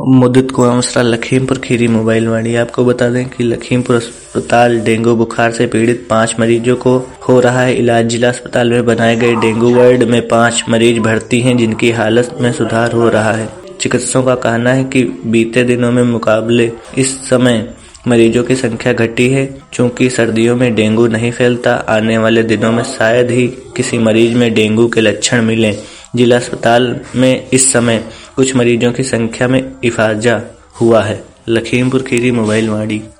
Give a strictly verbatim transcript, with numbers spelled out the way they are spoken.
मुदित Kuansara Lakhimpur Kheri mobile Vaani. आपको बता दें कि लखीमपुर अस्पताल डेंगू बुखार से पीड़ित पांच मरीजों को हो रहा है इलाज। जिला अस्पताल में बनाए गए डेंगू वार्ड में पांच मरीज भर्ती हैं जिनकी हालत में सुधार हो रहा है। चिकित्सकों का कहना है कि बीते दिनों में मुकाबले इस समय मरीजों की संख्या घटी है। चूंकि सर्दियों में डेंगू नहीं फैलता, आने वाले दिनों में शायद ही किसी मरीज में डेंगू के लक्षण मिलें। जिला अस्पताल में इस समय कुछ मरीजों की संख्या में इजाफा हुआ है। लखीमपुर खीरी मोबाइल वाणी।